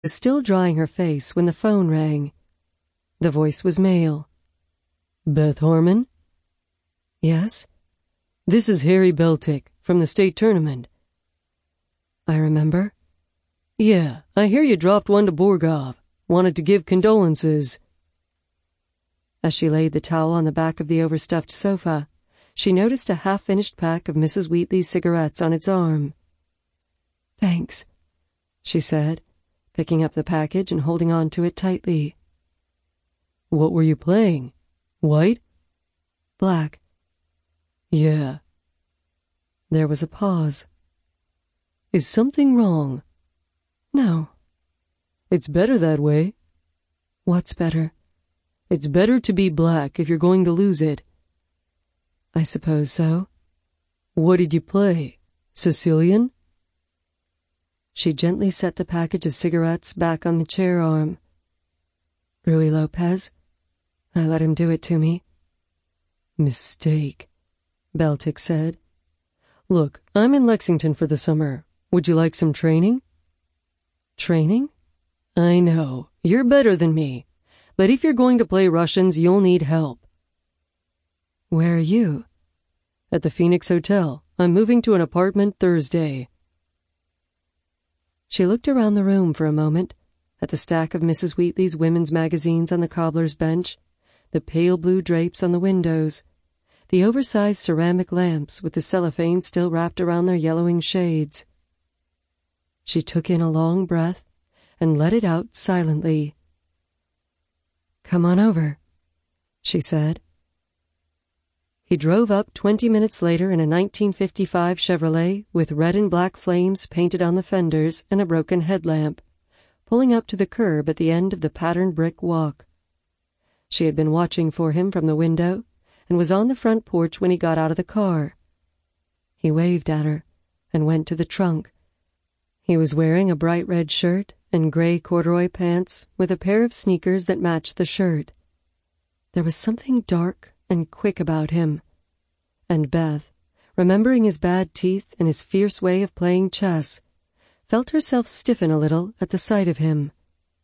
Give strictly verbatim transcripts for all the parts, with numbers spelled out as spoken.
was still drying her face when the phone rang. The voice was male. Beth Harmon? Yes? This is Harry Beltic from the state tournament. I remember. Yeah, I hear you dropped one to Borgov. Wanted to give condolences. As she laid the towel on the back of the overstuffed sofa, she noticed a half-finished pack of Missus Wheatley's cigarettes on its arm. Thanks, she said, picking up the package and holding on to it tightly. What were you playing? White? Black. Yeah. There was a pause. Is something wrong? No. It's better that way. What's better? It's better to be black if you're going to lose it. I suppose so. What did you play? Sicilian? She gently set the package of cigarettes back on the chair arm. Ruy Lopez. I let him do it to me. Mistake, Beltic said. Look, I'm in Lexington for the summer. Would you like some training? Training? I know, you're better than me. But if you're going to play Russians, you'll need help. Where are you? At the Phoenix Hotel. I'm moving to an apartment Thursday. She looked around the room for a moment, at the stack of Missus Wheatley's women's magazines on the cobbler's bench, the pale blue drapes on the windows, the oversized ceramic lamps with the cellophane still wrapped around their yellowing shades. She took in a long breath and let it out silently. Come on over, she said. He drove up twenty minutes later in a nineteen fifty-five Chevrolet with red and black flames painted on the fenders and a broken headlamp, pulling up to the curb at the end of the patterned brick walk. She had been watching for him from the window and was on the front porch when he got out of the car. He waved at her and went to the trunk. He was wearing a bright red shirt and gray corduroy pants with a pair of sneakers that matched the shirt. There was something dark and quick about him, and Beth, remembering his bad teeth and his fierce way of playing chess, felt herself stiffen a little at the sight of him.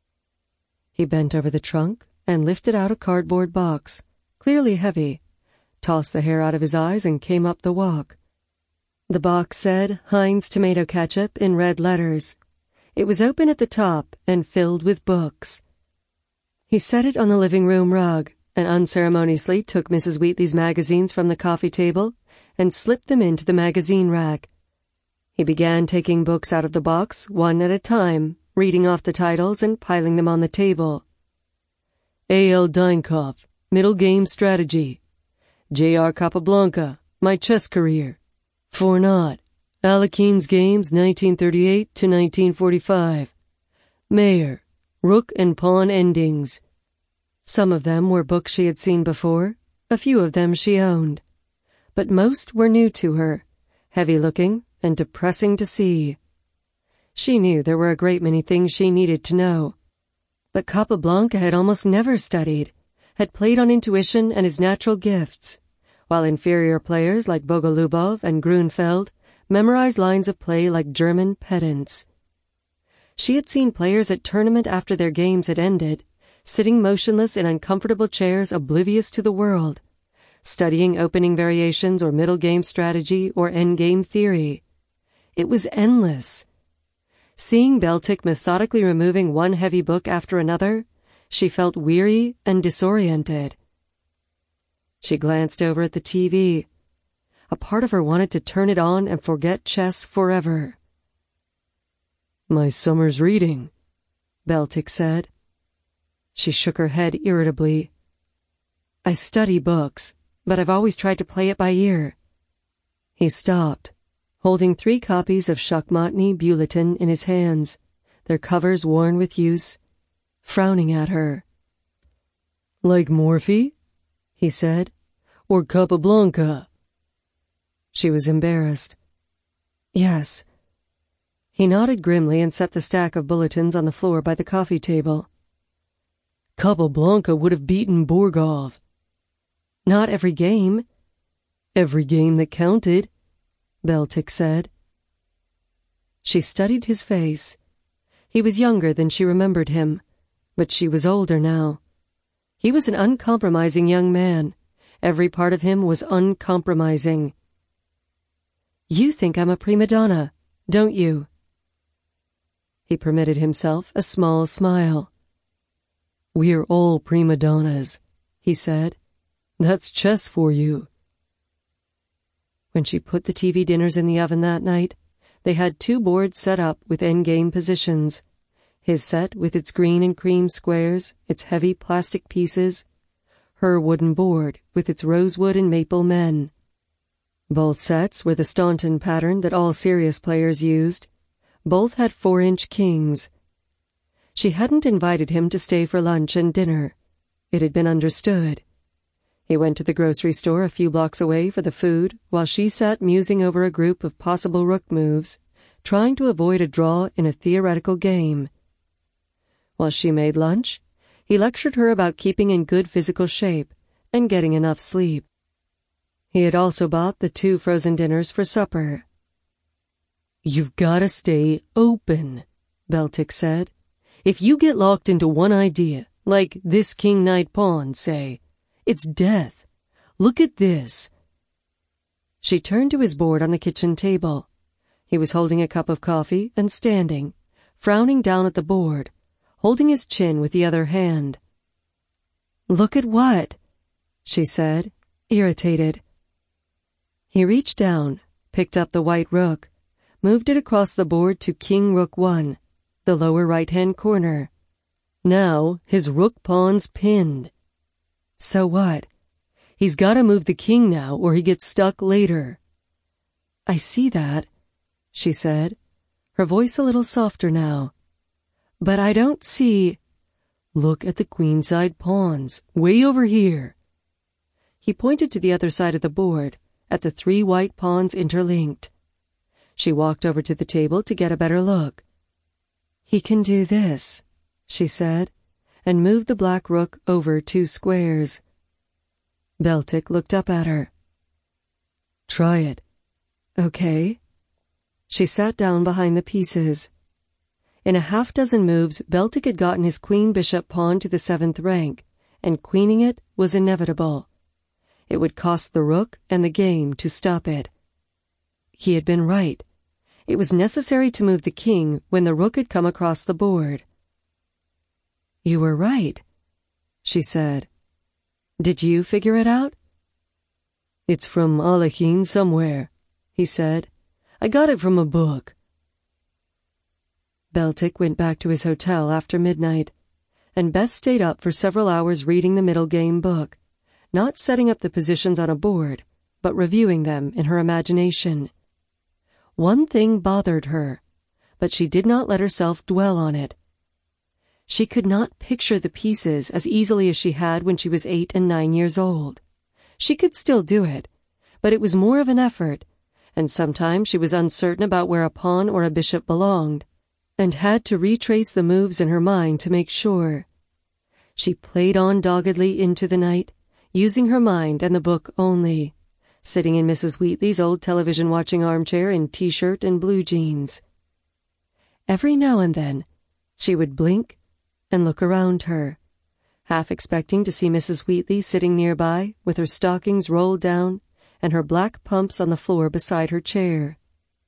He bent over the trunk and lifted out a cardboard box, clearly heavy, tossed the hair out of his eyes and came up the walk. The box said Heinz Tomato Ketchup in red letters. It was open at the top and filled with books. He set it on the living room rug and unceremoniously took Missus Wheatley's magazines from the coffee table and slipped them into the magazine rack. He began taking books out of the box one at a time, reading off the titles and piling them on the table. A L Deinkopf, Middle Game Strategy. J R Capablanca, My Chess Career. Fournot, Alekine's Games nineteen thirty-eight to nineteen forty-five. Mayer, Rook and Pawn Endings. Some of them were books she had seen before, a few of them she owned. But most were new to her, heavy-looking and depressing to see. She knew there were a great many things she needed to know. But Capablanca had almost never studied, had played on intuition and his natural gifts, while inferior players like Bogolubov and Grunfeld memorized lines of play like German pedants. She had seen players at tournament after their games had ended, sitting motionless in uncomfortable chairs oblivious to the world, studying opening variations or middle game strategy or endgame theory. It was endless. Seeing Beltic methodically removing one heavy book after another, she felt weary and disoriented. She glanced over at the T V. A part of her wanted to turn it on and forget chess forever. My summer's reading, Beltic said. She shook her head irritably. I study books, but I've always tried to play it by ear. He stopped, holding three copies of Shachmatny Bulletin in his hands, their covers worn with use, frowning at her. Like Morphy? He said. Or Capablanca? She was embarrassed. Yes. He nodded grimly and set the stack of bulletins on the floor by the coffee table. Capablanca would have beaten Borgov. Not every game. Every game that counted, Beltic said. She studied his face. He was younger than she remembered him, but she was older now. He was an uncompromising young man. Every part of him was uncompromising. "You think I'm a prima donna, don't you?" He permitted himself a small smile. "We're all prima donnas," he said. "That's chess for you." When she put the T V dinners in the oven that night, they had two boards set up with endgame positions. His set with its green and cream squares, its heavy plastic pieces. Her wooden board with its rosewood and maple men. Both sets were the Staunton pattern that all serious players used. Both had four-inch kings. She hadn't invited him to stay for lunch and dinner. It had been understood. He went to the grocery store a few blocks away for the food, while she sat musing over a group of possible rook moves, trying to avoid a draw in a theoretical game. While she made lunch, he lectured her about keeping in good physical shape and getting enough sleep. He had also bought the two frozen dinners for supper. "You've gotta stay open," Beltic said. "If you get locked into one idea, like this king-knight pawn, say, it's death. Look at this." She turned to his board on the kitchen table. He was holding a cup of coffee and standing, frowning down at the board, holding his chin with the other hand. "Look at what?" she said, irritated. He reached down, picked up the white rook, moved it across the board to King Rook one, the lower right-hand corner. Now his rook pawn's pinned. So what? He's gotta move the king now or he gets stuck later. "I see that," she said, her voice a little softer now. "But I don't see—" "Look at the queenside pawns, way over here." He pointed to the other side of the board, at the three white pawns interlinked. She walked over to the table to get a better look. "He can do this," she said, and moved the black rook over two squares. Beltic looked up at her. "Try it." "Okay." She sat down behind the pieces. In a half-dozen moves, Beltic had gotten his queen-bishop pawn to the seventh rank, and queening it was inevitable. It would cost the rook and the game to stop it. He had been right. It was necessary to move the king when the rook had come across the board. "You were right," she said. "Did you figure it out?" "It's from Alekhine somewhere," he said. "I got it from a book." Beltic went back to his hotel after midnight, and Beth stayed up for several hours reading the middle game book, not setting up the positions on a board, but reviewing them in her imagination. One thing bothered her, but she did not let herself dwell on it. She could not picture the pieces as easily as she had when she was eight and nine years old. She could still do it, but it was more of an effort, and sometimes she was uncertain about where a pawn or a bishop belonged, and had to retrace the moves in her mind to make sure. She played on doggedly into the night, using her mind and the book only, sitting in Missus Wheatley's old television-watching armchair in T-shirt and blue jeans. Every now and then, she would blink and look around her, half expecting to see Missus Wheatley sitting nearby with her stockings rolled down and her black pumps on the floor beside her chair.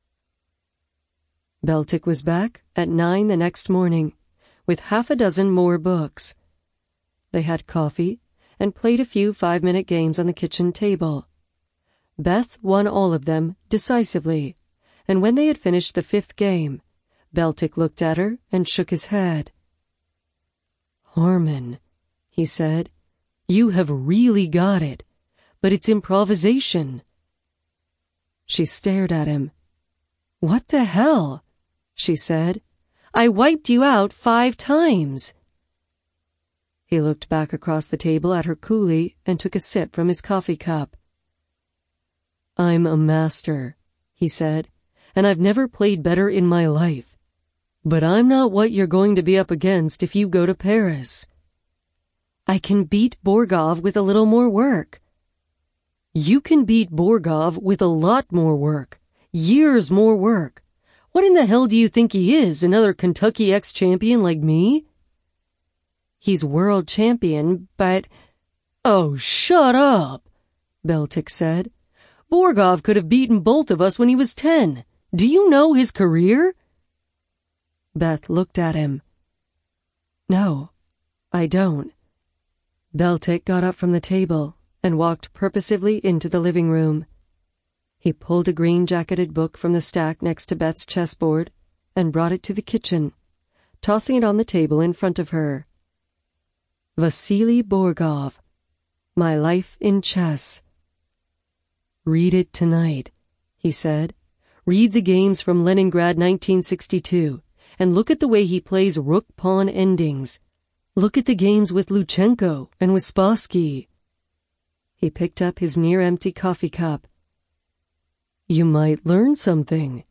Beltic was back at nine the next morning, with half a dozen more books. They had coffee and played a few five-minute games on the kitchen table. Beth won all of them decisively, and when they had finished the fifth game, Beltic looked at her and shook his head. "Harmon," he said, "you have really got it, but it's improvisation." She stared at him. "What the hell?" she said. "I wiped you out five times." He looked back across the table at her coolly and took a sip from his coffee cup. "I'm a master," he said, "and I've never played better in my life. But I'm not what you're going to be up against if you go to Paris." "I can beat Borgov with a little more work." "You can beat Borgov with a lot more work. Years more work. What in the hell do you think he is, another Kentucky ex-champion like me? He's world champion, but... Oh, shut up, Beltic said. Borgov could have beaten both of us when he was ten. Do you know his career? Beth looked at him. No, I don't. Beltic got up from the table and walked purposively into the living room. He pulled a green-jacketed book from the stack next to Beth's chessboard and brought it to the kitchen, tossing it on the table in front of her. Vasily Borgov, My Life in Chess. Read it tonight, he said. Read the games from Leningrad nineteen sixty-two, and look at the way he plays rook-pawn endings. Look at the games with Luchenko and with Spassky. He picked up his near-empty coffee cup. You might learn something.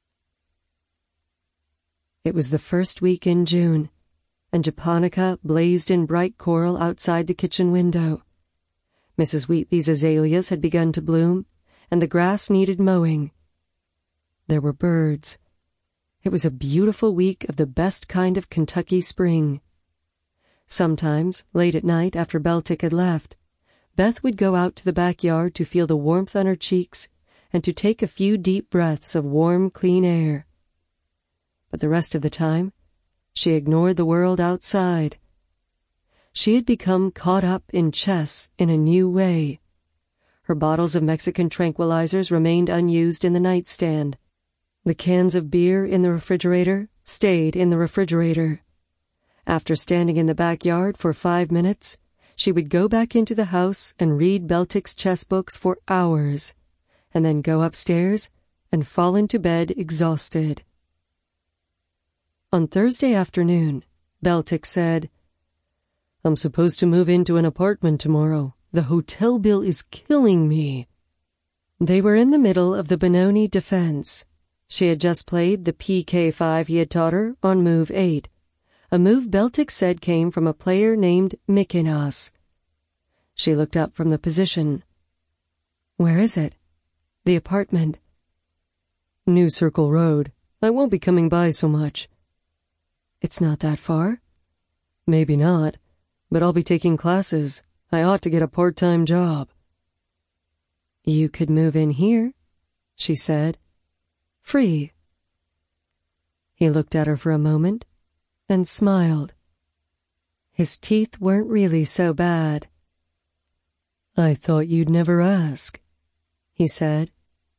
It was the first week in June, and japonica blazed in bright coral outside the kitchen window. Missus Wheatley's azaleas had begun to bloom, and the grass needed mowing. There were birds. It was a beautiful week of the best kind of Kentucky spring. Sometimes, late at night after Beltic had left, Beth would go out to the backyard to feel the warmth on her cheeks and to take a few deep breaths of warm, clean air. But the rest of the time, she ignored the world outside. She had become caught up in chess in a new way. Her bottles of Mexican tranquilizers remained unused in the nightstand. The cans of beer in the refrigerator stayed in the refrigerator. After standing in the backyard for five minutes, she would go back into the house and read Beltic's chess books for hours, and then go upstairs and fall into bed exhausted. On Thursday afternoon, Beltic said, I'm supposed to move into an apartment tomorrow. The hotel bill is killing me. They were in the middle of the Benoni defense. She had just played the P K five he had taught her on move eight, a move Beltic said came from a player named Mikinas. She looked up from the position. Where is it? The apartment. New Circle Road. I won't be coming by so much. It's not that far? Maybe not, but I'll be taking classes. I ought to get a part-time job. You could move in here, she said. Free. He looked at her for a moment and smiled. His teeth weren't really so bad. I thought you'd never ask, he said.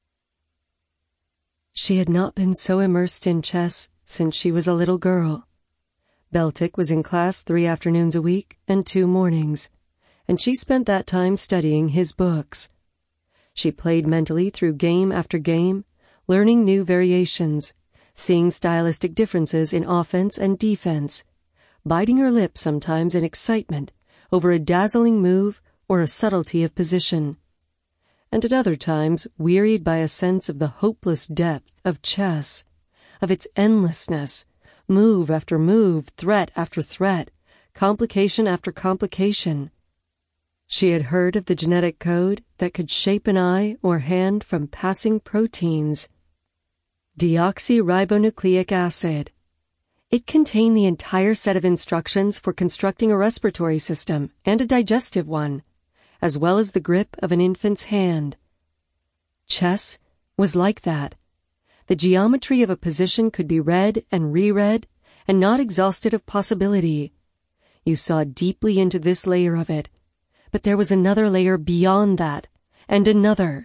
She had not been so immersed in chess since she was a little girl. Beltic was in class three afternoons a week and two mornings, and she spent that time studying his books. She played mentally through game after game, learning new variations, seeing stylistic differences in offense and defense, biting her lip sometimes in excitement over a dazzling move or a subtlety of position, and at other times wearied by a sense of the hopeless depth of chess, of its endlessness, move after move, threat after threat, complication after complication. She had heard of the genetic code that could shape an eye or hand from passing proteins. Deoxyribonucleic acid. It contained the entire set of instructions for constructing a respiratory system and a digestive one, as well as the grip of an infant's hand. Chess was like that. The geometry of a position could be read and reread and not exhausted of possibility. You saw deeply into this layer of it, but there was another layer beyond that, and another.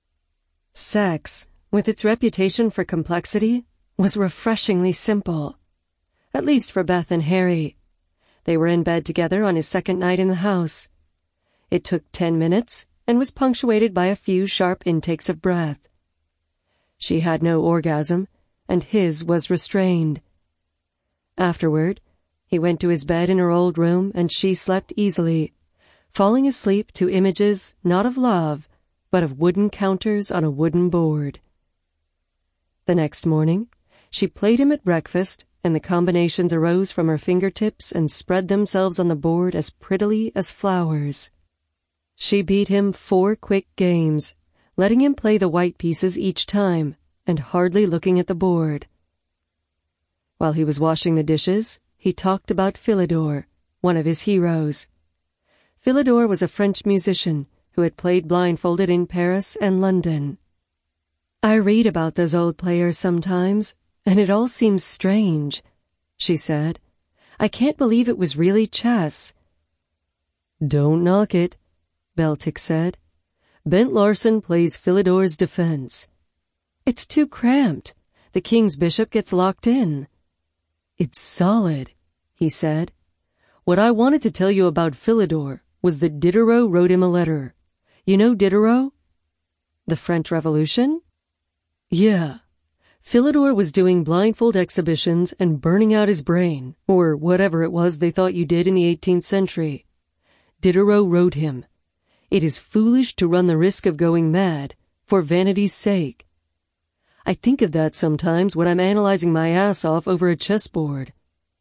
Sex, with its reputation for complexity, was refreshingly simple. At least for Beth and Harry. They were in bed together on his second night in the house. It took ten minutes and was punctuated by a few sharp intakes of breath. She had no orgasm, and his was restrained. Afterward, he went to his bed in her old room, and she slept easily, falling asleep to images not of love, but of wooden counters on a wooden board. The next morning, she played him at breakfast, and the combinations arose from her fingertips and spread themselves on the board as prettily as flowers. She beat him four quick games, letting him play the white pieces each time, and hardly looking at the board. While he was washing the dishes, he talked about Philidor, one of his heroes. Philidor was a French musician who had played blindfolded in Paris and London. "I read about those old players sometimes, and it all seems strange," she said. "I can't believe it was really chess." "Don't knock it," Beltic said. "Bent Larsen plays Philidor's defense." "It's too cramped. The king's bishop gets locked in." "It's solid," he said. "What I wanted to tell you about Philidor was that Diderot wrote him a letter. You know Diderot? The French Revolution? Yeah. Philidor was doing blindfold exhibitions and burning out his brain, or whatever it was they thought you did in the eighteenth century. Diderot wrote him, 'It is foolish to run the risk of going mad, for vanity's sake.' I think of that sometimes when I'm analyzing my ass off over a chessboard."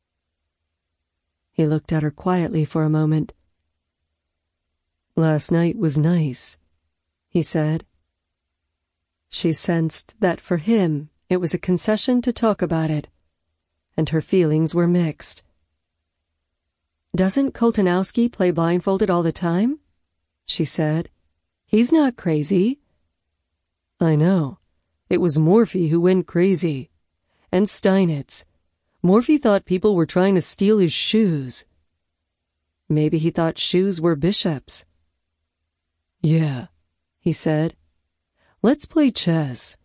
He looked at her quietly for a moment. "Last night was nice," he said. She sensed that for him it was a concession to talk about it, and her feelings were mixed. "Doesn't Koltanowski play blindfolded all the time?" she said. "He's not crazy." "I know. It was Morphy who went crazy. And Steinitz. Morphy thought people were trying to steal his shoes." "Maybe he thought shoes were bishops." "Yeah," he said. "Let's play chess."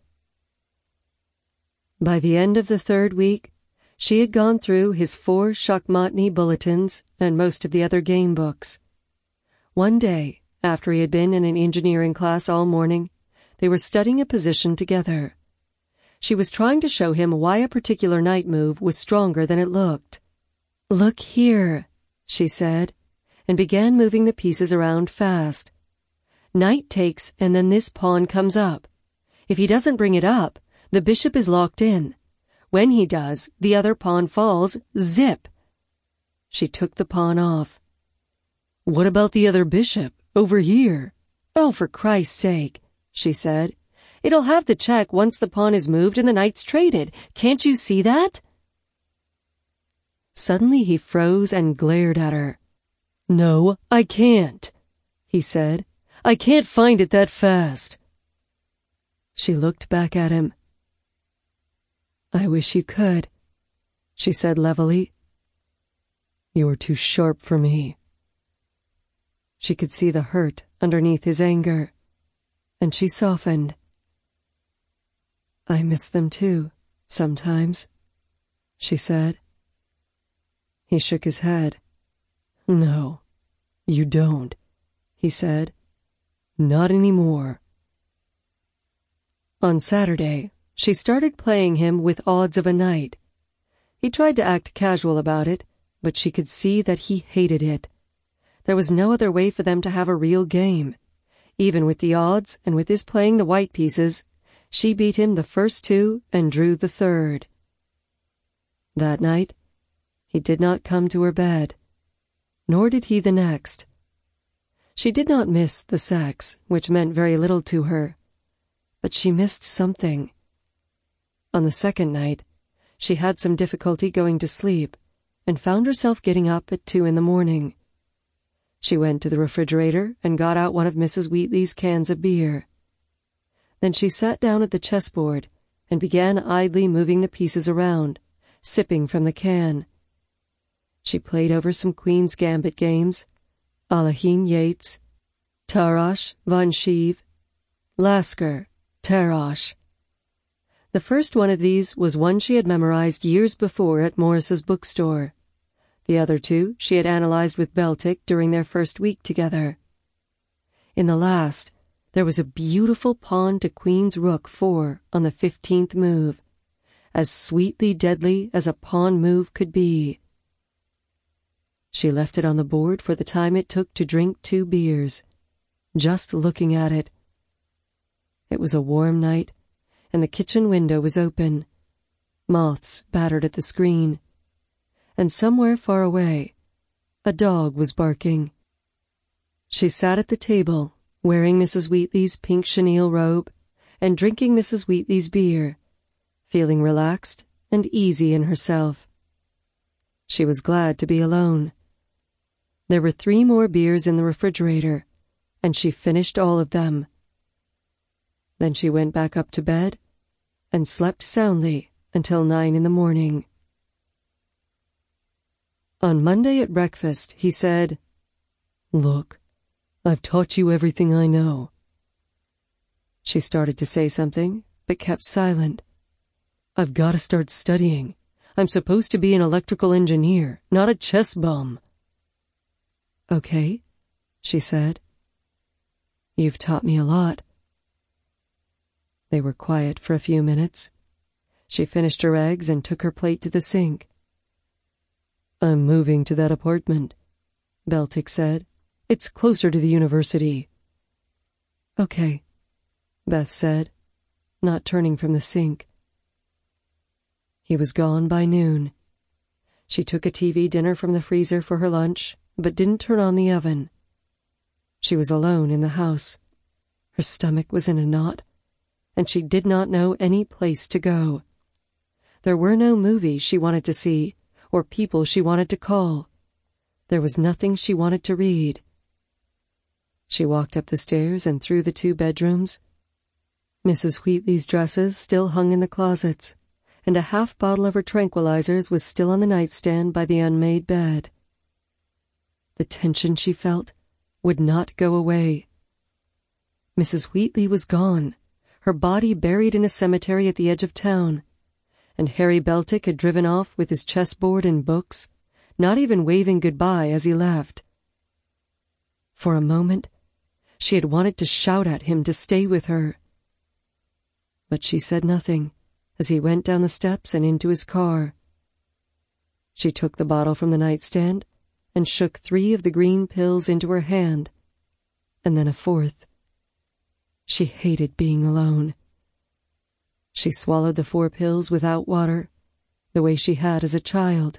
By the end of the third week, she had gone through his four Shakmatni bulletins and most of the other game books. One day, after he had been in an engineering class all morning, they were studying a position together. She was trying to show him why a particular knight move was stronger than it looked. "Look here," she said, and began moving the pieces around fast. "Knight takes, and then this pawn comes up. If he doesn't bring it up, the bishop is locked in. When he does, the other pawn falls, zip." She took the pawn off. "What about the other bishop, over here?" "Oh, for Christ's sake," she said. "It'll have the check once the pawn is moved and the knight's traded. Can't you see that?" Suddenly he froze and glared at her. "No, I can't," he said. "I can't find it that fast." She looked back at him. "I wish you could," she said levelly. "You're too sharp for me." She could see the hurt underneath his anger, and she softened. "I miss them too, sometimes," she said. He shook his head. "No, you don't," he said. "Not anymore." On Saturday, she started playing him with odds of a knight. He tried to act casual about it, but she could see that he hated it. There was no other way for them to have a real game. Even with the odds and with his playing the white pieces, she beat him the first two and drew the third. That night, he did not come to her bed, nor did he the next. She did not miss the sex, which meant very little to her, but she missed something. On the second night, she had some difficulty going to sleep and found herself getting up at two in the morning. She went to the refrigerator and got out one of Missus Wheatley's cans of beer. Then she sat down at the chessboard and began idly moving the pieces around, sipping from the can. She played over some Queen's Gambit games, Alahine Yates, Tarash, Von Sheev, Lasker, Tarash. The first one of these was one she had memorized years before at Morris's bookstore. The other two she had analyzed with Beltic during their first week together. In the last, there was a beautiful pawn to Queen's Rook four on the fifteenth move, as sweetly deadly as a pawn move could be. She left it on the board for the time it took to drink two beers, just looking at it. It was a warm night, and the kitchen window was open. Moths battered at the screen, and somewhere far away, a dog was barking. She sat at the table, wearing Missus Wheatley's pink chenille robe and drinking Missus Wheatley's beer, feeling relaxed and easy in herself. She was glad to be alone. There were three more beers in the refrigerator, and she finished all of them. Then she went back up to bed and slept soundly until nine in the morning. On Monday at breakfast, he said, "Look, I've taught you everything I know." She started to say something, but kept silent. "I've got to start studying. I'm supposed to be an electrical engineer, not a chess bum." "Okay," she said. "You've taught me a lot." They were quiet for a few minutes. She finished her eggs and took her plate to the sink. "I'm moving to that apartment," Beltic said. "It's closer to the university." "Okay," Beth said, not turning from the sink. He was gone by noon. She took a T V dinner from the freezer for her lunch, but didn't turn on the oven. She was alone in the house. Her stomach was in a knot, and she did not know any place to go. There were no movies she wanted to see, or people she wanted to call. There was nothing she wanted to read. She walked up the stairs and through the two bedrooms. Missus Wheatley's dresses still hung in the closets, and a half bottle of her tranquilizers was still on the nightstand by the unmade bed. The tension she felt would not go away. Missus Wheatley was gone, her body buried in a cemetery at the edge of town, and Harry Beltic had driven off with his chessboard and books, not even waving goodbye as he left. For a moment, she had wanted to shout at him to stay with her. But she said nothing as he went down the steps and into his car. She took the bottle from the nightstand and shook three of the green pills into her hand, and then a fourth. She hated being alone. She swallowed the four pills without water, the way she had as a child.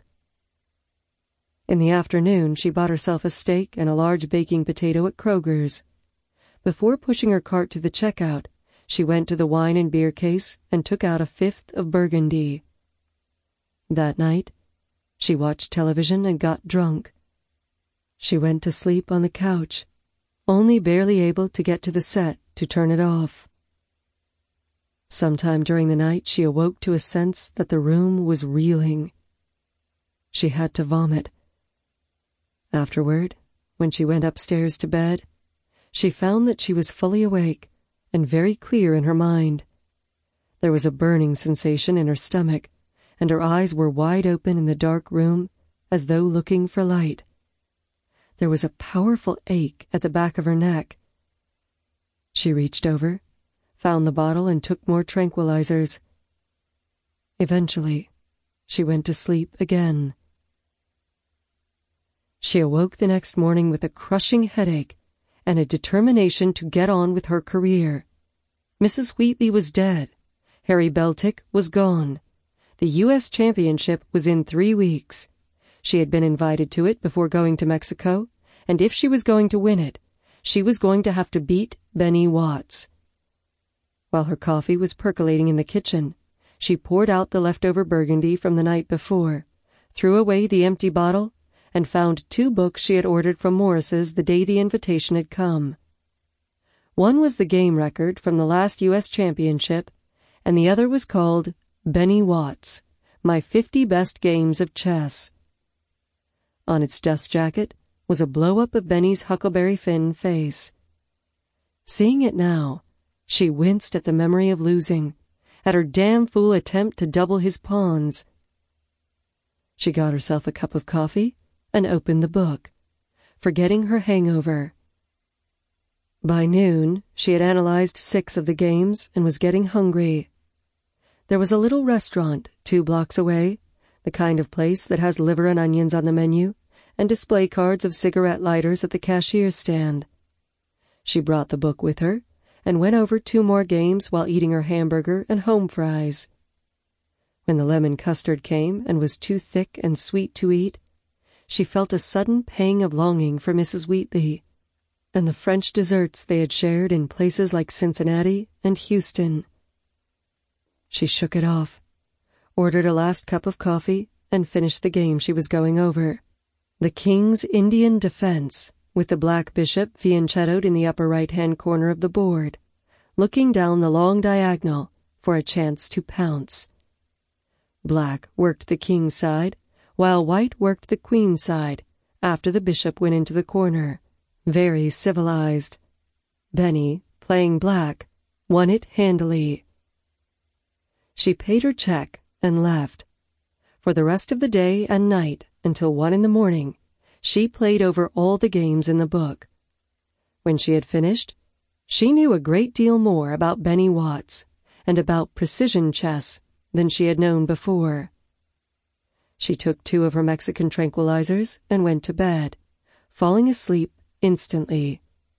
In the afternoon, she bought herself a steak and a large baking potato at Kroger's. Before pushing her cart to the checkout, she went to the wine and beer case and took out a fifth of Burgundy. That night, she watched television and got drunk. She went to sleep on the couch, only barely able to get to the set to turn it off. Sometime during the night, she awoke to a sense that the room was reeling. She had to vomit. Afterward, when she went upstairs to bed, she found that she was fully awake and very clear in her mind. There was a burning sensation in her stomach, and her eyes were wide open in the dark room, as though looking for light. There was a powerful ache at the back of her neck. She reached over, found the bottle, and took more tranquilizers. Eventually, she went to sleep again. She awoke the next morning with a crushing headache and a determination to get on with her career. Missus Wheatley was dead. Harry Beltic was gone. The U S championship was in three weeks. She had been invited to it before going to Mexico, and if she was going to win it, she was going to have to beat Benny Watts. While her coffee was percolating in the kitchen, she poured out the leftover Burgundy from the night before, threw away the empty bottle, and found two books she had ordered from Morris's the day the invitation had come. One was the game record from the last U S championship, and the other was called Benny Watts, My fifty Best Games of Chess. On its dust jacket was a blow-up of Benny's Huckleberry Finn face. Seeing it now, she winced at the memory of losing, at her damn fool attempt to double his pawns. She got herself a cup of coffee and opened the book, forgetting her hangover. By noon, she had analyzed six of the games and was getting hungry. There was a little restaurant two blocks away, the kind of place that has liver and onions on the menu, and display cards of cigarette lighters at the cashier's stand. She brought the book with her and went over two more games while eating her hamburger and home fries. When the lemon custard came and was too thick and sweet to eat, she felt a sudden pang of longing for Missus Wheatley and the French desserts they had shared in places like Cincinnati and Houston. She shook it off ordered a last cup of coffee, and finished the game she was going over. The King's Indian Defense, with the black bishop fianchettoed in the upper right-hand corner of the board, looking down the long diagonal for a chance to pounce. Black worked the king's side, while white worked the queen's side after the bishop went into the corner. Very civilized. Benny, playing black, won it handily. She paid her check and left. For the rest of the day and night, until one in the morning, she played over all the games in the book. When she had finished, she knew a great deal more about Benny Watts and about precision chess than she had known before. She took two of her Mexican tranquilizers and went to bed, falling asleep instantly.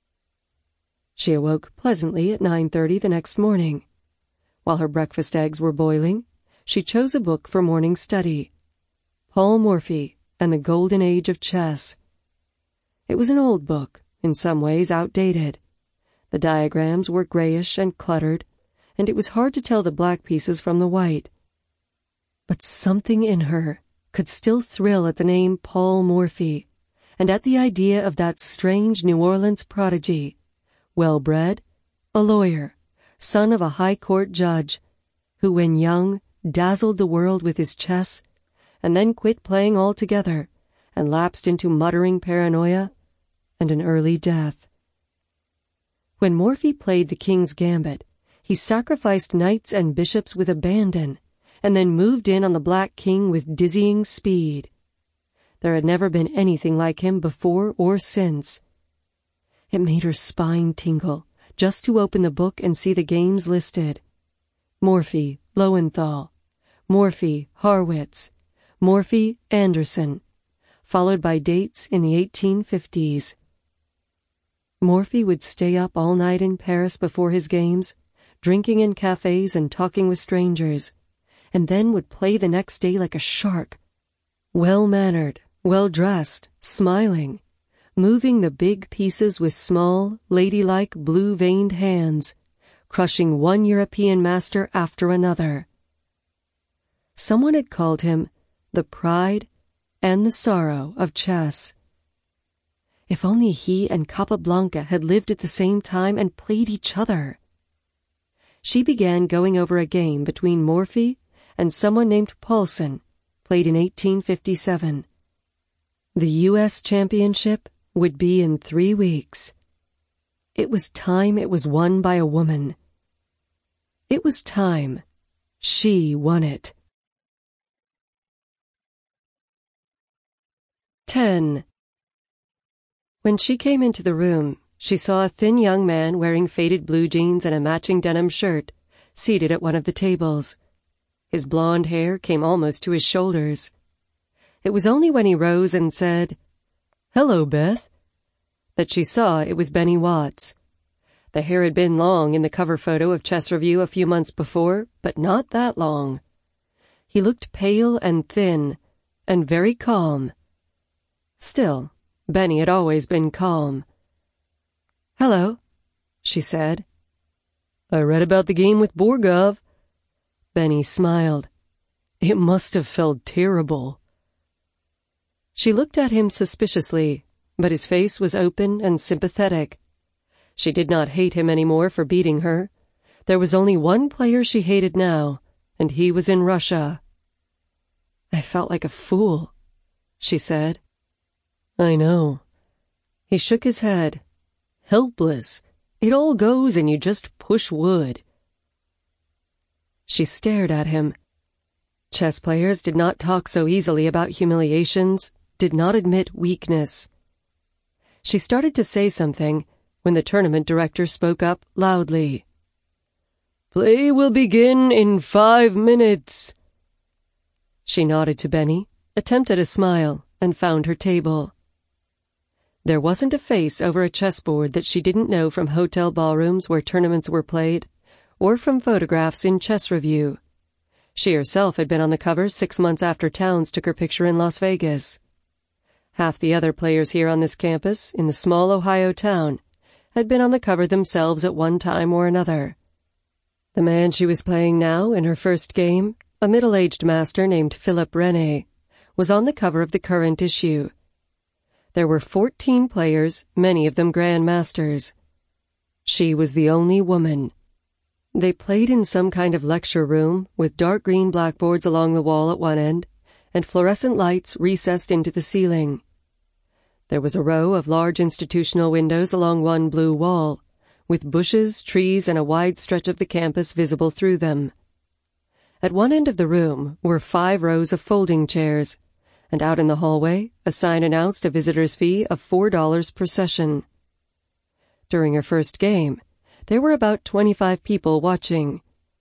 She awoke pleasantly at nine thirty the next morning. While her breakfast eggs were boiling, she chose a book for morning study, Paul Morphy and the Golden Age of Chess. It was an old book, in some ways outdated. The diagrams were grayish and cluttered, and it was hard to tell the black pieces from the white. But something in her could still thrill at the name Paul Morphy, and at the idea of that strange New Orleans prodigy, well-bred, a lawyer, son of a high court judge, who when young dazzled the world with his chess, and then quit playing altogether and lapsed into muttering paranoia and an early death. When Morphy played the King's Gambit, he sacrificed knights and bishops with abandon, and then moved in on the Black King with dizzying speed. There had never been anything like him before or since. It made her spine tingle just to open the book and see the games listed. Morphy, Lowenthal, Morphy, Harwitz, Morphy, Anderson, followed by dates in the eighteen fifties. Morphy would stay up all night in Paris before his games, drinking in cafes and talking with strangers, and then would play the next day like a shark, well-mannered, well-dressed, smiling, moving the big pieces with small, ladylike, blue-veined hands, crushing one European master after another. Someone had called him the pride and the sorrow of chess. If only he and Capablanca had lived at the same time and played each other. She began going over a game between Morphy and someone named Paulson, played in eighteen fifty-seven. The U S championship would be in three weeks. It was time it was won by a woman. It was time she won it. Ten. When she came into the room, she saw a thin young man wearing faded blue jeans and a matching denim shirt, seated at one of the tables. His blonde hair came almost to his shoulders. It was only when he rose and said, "Hello, Beth," that she saw it was Benny Watts. The hair had been long in the cover photo of Chess Review a few months before, but not that long. He looked pale and thin, and very calm. Still, Benny had always been calm. "Hello," she said. "I read about the game with Borgov." Benny smiled. "It must have felt terrible." She looked at him suspiciously, but his face was open and sympathetic. She did not hate him any more for beating her. There was only one player she hated now, and he was in Russia. "I felt like a fool," she said. "I know." He shook his head. "Helpless. It all goes and you just push wood." She stared at him. Chess players did not talk so easily about humiliations, did not admit weakness. She started to say something when the tournament director spoke up loudly. "Play will begin in five minutes." She nodded to Benny, attempted a smile, and found her table. There wasn't a face over a chessboard that she didn't know from hotel ballrooms where tournaments were played, or from photographs in Chess Review. She herself had been on the cover six months after Towns took her picture in Las Vegas. Half the other players here on this campus, in the small Ohio town, had been on the cover themselves at one time or another. The man she was playing now in her first game a middle-aged master named Philip Rene, was on the cover of the current issue. There were fourteen players, many of them grandmasters. She was the only woman. They played in some kind of lecture room with dark green blackboards along the wall at one end and fluorescent lights recessed into the ceiling. There was a row of large institutional windows along one blue wall, with bushes, trees, and a wide stretch of the campus visible through them. At one end of the room were five rows of folding chairs, and out in the hallway a sign announced a visitor's fee of four dollars per session. During her first game, there were about twenty-five people watching.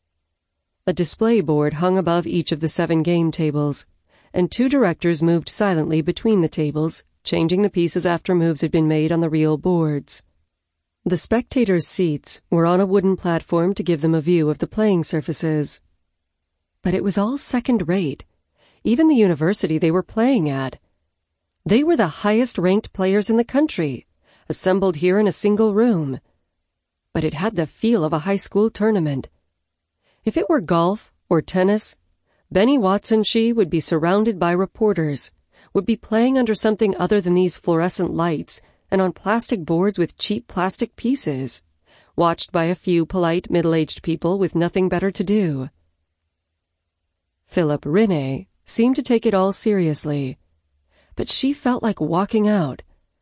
A display board hung above each of the seven game tables, and two directors moved silently between the tables, changing the pieces after moves had been made on the real boards. The spectators' seats were on a wooden platform to give them a view of the playing surfaces. But it was all second-rate, even the university they were playing at. They were the highest-ranked players in the country, assembled here in a single room. But it had the feel of a high school tournament. If it were golf or tennis, Benny Watts and she would be surrounded by reporters, would be playing under something other than these fluorescent lights and on plastic boards with cheap plastic pieces, watched by a few polite middle-aged people with nothing better to do. Philip Rene seemed to take it all seriously, but she felt like walking out.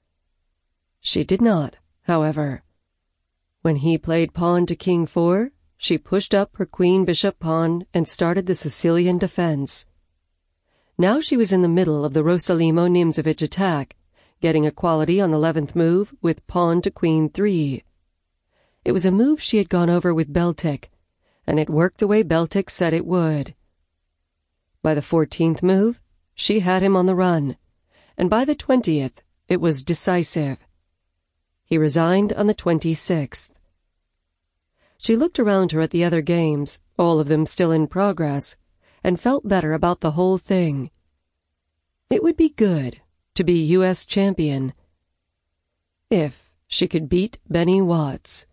She did not, however. When he played pawn to king four, she pushed up her queen-bishop pawn and started the Sicilian defense. Now she was in the middle of the Rosalimo Nimzovich attack, getting equality on the eleventh move with pawn to queen three. It was a move she had gone over with Beltic, and it worked the way Beltic said it would. By the fourteenth move, she had him on the run, and by the twentieth, it was decisive. He resigned on the twenty-sixth. She looked around her at the other games, all of them still in progress, and felt better about the whole thing. It would be good to be U S champion, if she could beat Benny Watts.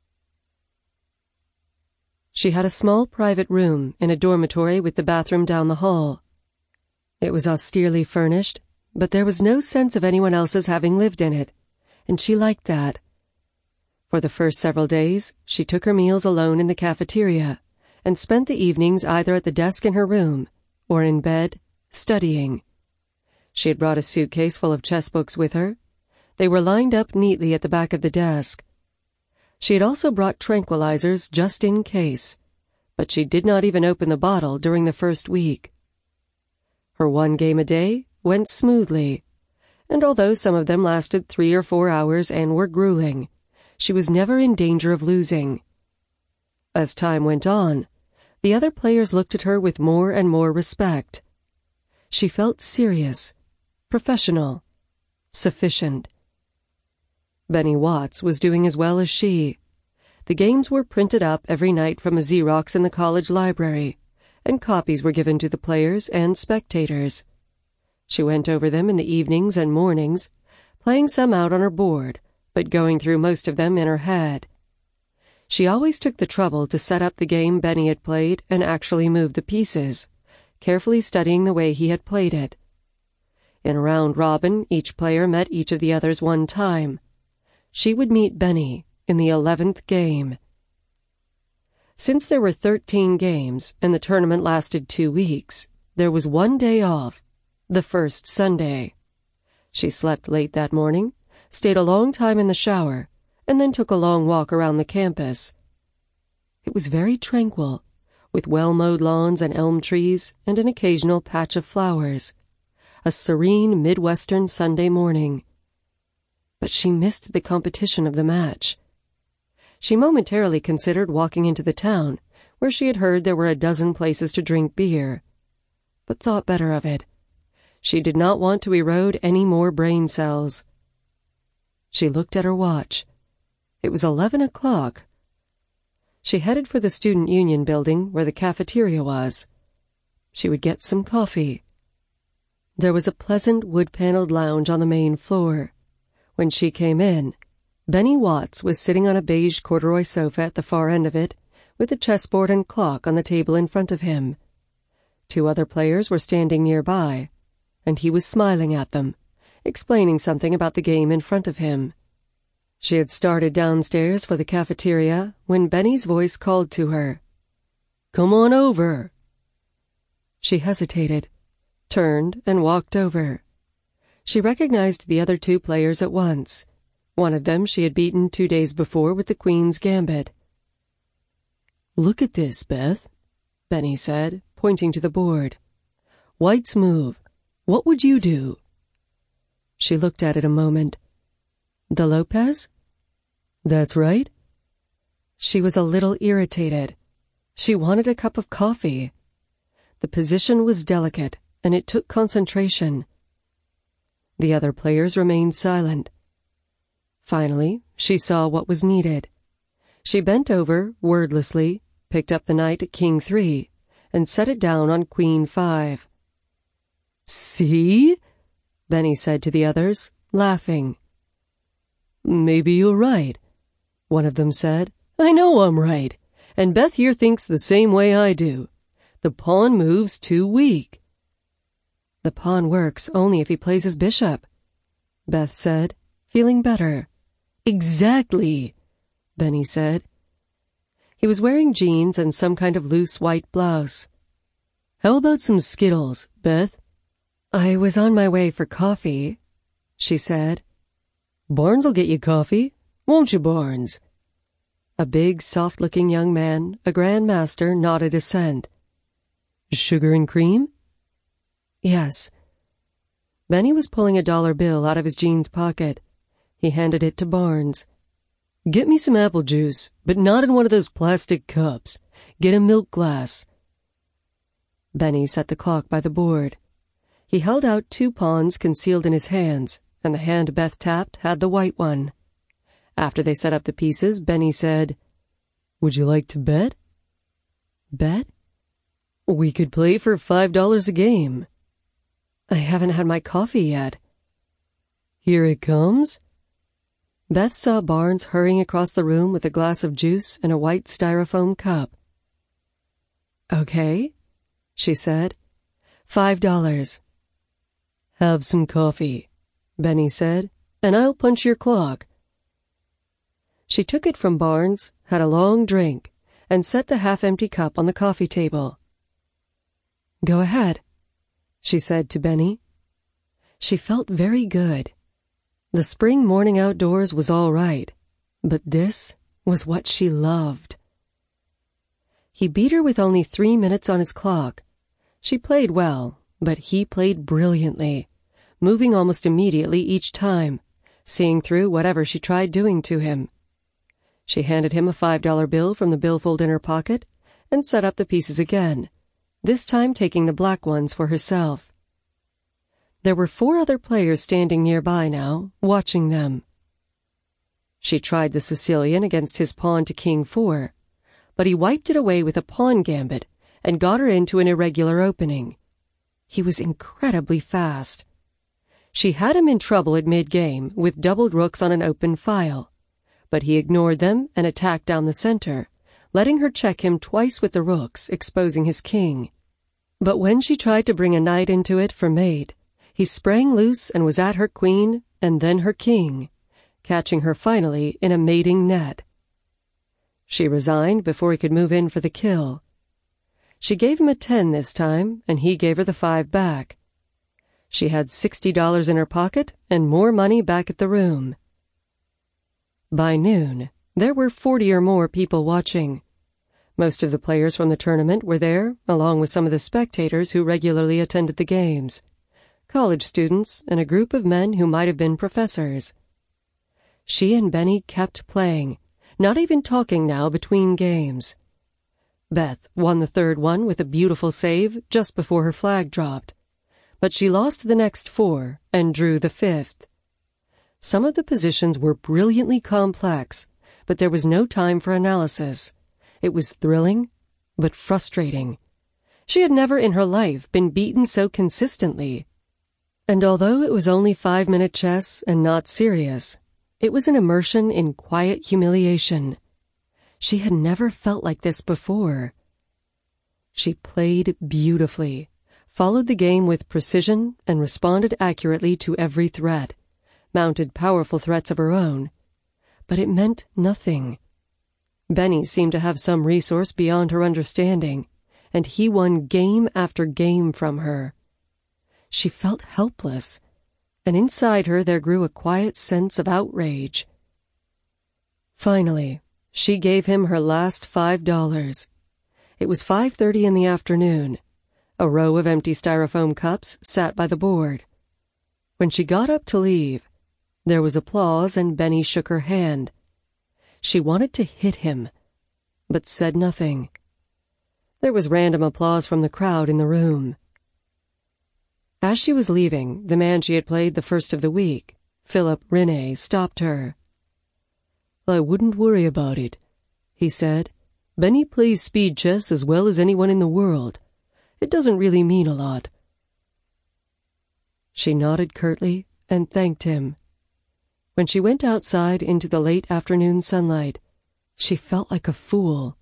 She had a small private room in a dormitory with the bathroom down the hall. It was austerely furnished, but there was no sense of anyone else's having lived in it, and she liked that. For the first several days, she took her meals alone in the cafeteria and spent the evenings either at the desk in her room or in bed, studying. She had brought a suitcase full of chess books with her. They were lined up neatly at the back of the desk. She had also brought tranquilizers just in case, but she did not even open the bottle during the first week. Her one game a day went smoothly, and although some of them lasted three or four hours and were grueling, she was never in danger of losing. As time went on, the other players looked at her with more and more respect. She felt serious, professional, sufficient. Benny Watts was doing as well as she. The games were printed up every night from a Xerox in the college library, and copies were given to the players and spectators. She went over them in the evenings and mornings, playing some out on her board, but going through most of them in her head. She always took the trouble to set up the game Benny had played and actually move the pieces, carefully studying the way he had played it. In a round robin, each player met each of the others one time. She would meet Benny in the eleventh game. Since there were thirteen games and the tournament lasted two weeks, there was one day off, the first Sunday. She slept late that morning, stayed a long time in the shower, and then took a long walk around the campus. It was very tranquil, with well-mowed lawns and elm trees and an occasional patch of flowers. A serene Midwestern Sunday morning. But she missed the competition of the match. She momentarily considered walking into the town, where she had heard there were a dozen places to drink beer, but thought better of it. She did not want to erode any more brain cells. She looked at her watch. It was eleven o'clock. She headed for the Student Union building where the cafeteria was. She would get some coffee. There was a pleasant wood-paneled lounge on the main floor. When she came in, Benny Watts was sitting on a beige corduroy sofa at the far end of it, with a chessboard and clock on the table in front of him. Two other players were standing nearby, and he was smiling at them, explaining something about the game in front of him. She had started downstairs for the cafeteria when Benny's voice called to her. "Come on over." She hesitated, turned, and walked over. She recognized the other two players at once. One of them she had beaten two days before with the Queen's Gambit. "Look at this, Beth," Benny said, pointing to the board. "White's move. What would you do?" She looked at it a moment. "The Lopez?" "That's right." She was a little irritated. She wanted a cup of coffee. The position was delicate, and it took concentration. The other players remained silent. Finally, she saw what was needed. She bent over, wordlessly, picked up the knight at King three, and set it down on Queen five. "See?" Benny said to the others, laughing. "Maybe you're right," one of them said. "I know I'm right, and Beth here thinks the same way I do. The pawn moves too weak." "The pawn works only if he plays his bishop," Beth said, feeling better. "Exactly," Benny said. He was wearing jeans and some kind of loose white blouse. "How about some Skittles, Beth?" "I was on my way for coffee," she said. "Barnes'll get you coffee, won't you, Barnes?" A big, soft-looking young man, a Grand Master, nodded assent. "Sugar and cream?" "Yes." Benny was pulling a dollar bill out of his jeans pocket. He handed it to Barnes. "Get me some apple juice, but not in one of those plastic cups. Get a milk glass." Benny set the clock by the board. He held out two pawns concealed in his hands, and the hand Beth tapped had the white one. After they set up the pieces, Benny said, "Would you like to bet?" "Bet?" "We could play for five dollars a game." "I haven't had my coffee yet." "Here it comes." Beth saw Barnes hurrying across the room with a glass of juice and a white styrofoam cup. "Okay," she said. Five dollars. "Have some coffee," Benny said, "and I'll punch your clock." She took it from Barnes, had a long drink, and set the half-empty cup on the coffee table. "Go ahead," she said to Benny. She felt very good. The spring morning outdoors was all right, but this was what she loved. He beat her with only three minutes on his clock. She played well, but he played brilliantly, moving almost immediately each time, seeing through whatever she tried doing to him. She handed him a five-dollar bill from the billfold in her pocket and set up the pieces again, this time taking the black ones for herself. There were four other players standing nearby now, watching them. She tried the Sicilian against his pawn to King four, but he wiped it away with a pawn gambit and got her into an irregular opening. He was incredibly fast. She had him in trouble at mid-game with doubled rooks on an open file, but he ignored them and attacked down the center, letting her check him twice with the rooks, exposing his king. But when she tried to bring a knight into it for mate, he sprang loose and was at her queen and then her king, catching her finally in a mating net. She resigned before he could move in for the kill. She gave him a ten this time, and he gave her the five back. She had sixty dollars in her pocket and more money back at the room. By noon, there were forty or more people watching. Most of the players from the tournament were there, along with some of the spectators who regularly attended the games, college students, and a group of men who might have been professors. She and Benny kept playing, not even talking now between games. Beth won the third one with a beautiful save just before her flag dropped, but she lost the next four and drew the fifth. Some of the positions were brilliantly complex, but there was no time for analysis. It was thrilling, but frustrating. She had never in her life been beaten so consistently. And although it was only five-minute chess and not serious, it was an immersion in quiet humiliation. She had never felt like this before. She played beautifully, followed the game with precision, and responded accurately to every threat, mounted powerful threats of her own. But it meant nothing. Benny seemed to have some resource beyond her understanding, and he won game after game from her. She felt helpless, and inside her there grew a quiet sense of outrage. Finally, she gave him her last five dollars. It was five thirty in the afternoon. A row of empty styrofoam cups sat by the board. When she got up to leave, there was applause and Benny shook her hand. She wanted to hit him, but said nothing. There was random applause from the crowd in the room. As she was leaving, the man she had played the first of the week, Philip Rinne, stopped her. "I wouldn't worry about it," he said. "Benny plays speed chess as well as anyone in the world. It doesn't really mean a lot." She nodded curtly and thanked him. When she went outside into the late afternoon sunlight, she felt like a fool.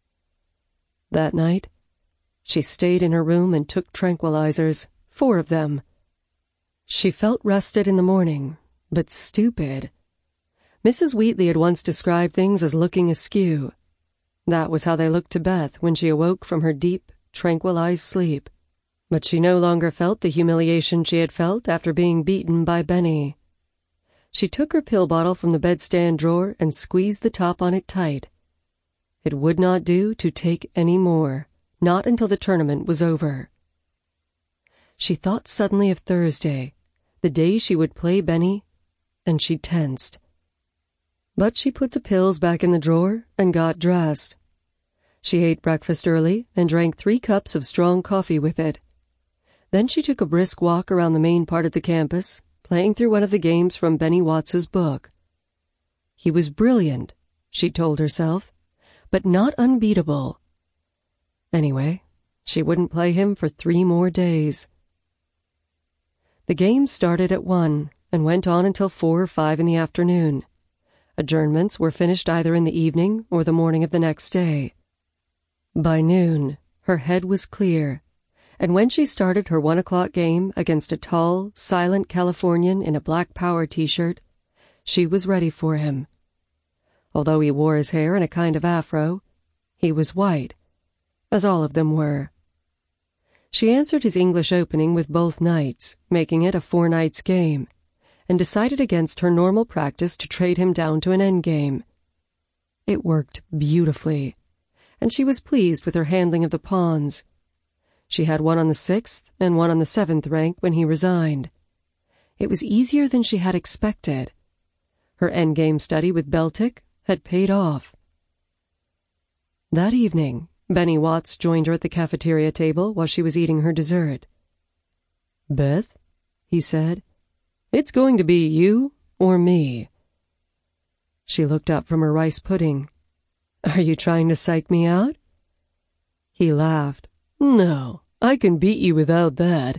That night, she stayed in her room and took tranquilizers, four of them. She felt rested in the morning, but stupid. Missus Wheatley had once described things as looking askew. That was how they looked to Beth when she awoke from her deep, tranquilized sleep. But she no longer felt the humiliation she had felt after being beaten by Benny. She took her pill bottle from the bedstand drawer and squeezed the top on it tight. It would not do to take any more, not until the tournament was over. She thought suddenly of Thursday, the day she would play Benny, and she tensed. But she put the pills back in the drawer and got dressed. She ate breakfast early and drank three cups of strong coffee with it. Then she took a brisk walk around the main part of the campus, playing through one of the games from Benny Watts's book. He was brilliant, she told herself, but not unbeatable. Anyway, she wouldn't play him for three more days. The game started at one and went on until four or five in the afternoon. Adjournments were finished either in the evening or the morning of the next day. By noon, her head was clear, and when she started her one o'clock game against a tall, silent Californian in a Black Power t-shirt, she was ready for him. Although he wore his hair in a kind of afro, he was white, as all of them were. She answered his English opening with both nights, making it a four-nights game, and decided against her normal practice to trade him down to an endgame. It worked beautifully, and she was pleased with her handling of the pawns. She had one on the sixth and one on the seventh rank when he resigned. It was easier than she had expected. Her endgame study with Beltic had paid off. That evening, Benny Watts joined her at the cafeteria table while she was eating her dessert. "Beth," he said, "it's going to be you or me." She looked up from her rice pudding. "Are you trying to psych me out?" He laughed. "No, I can beat you without that."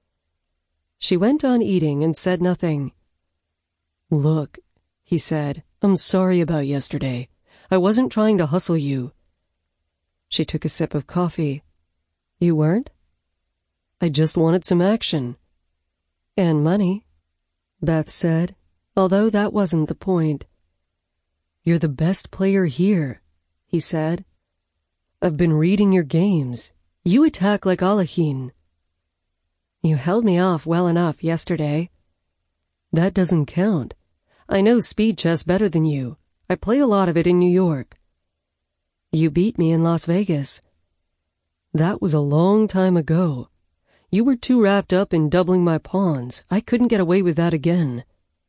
She went on eating and said nothing. "Look," he said, "I'm sorry about yesterday. I wasn't trying to hustle you." She took a sip of coffee. "You weren't?" "I just wanted some action." "And money," Beth said, although that wasn't the point. "You're the best player here," he said. "I've been reading your games. You attack like Alahin." "You held me off well enough yesterday." "That doesn't count. I know speed chess better than you. I play a lot of it in New York." "You beat me in Las Vegas." "That was a long time ago. You were too wrapped up in doubling my pawns. I couldn't get away with that again."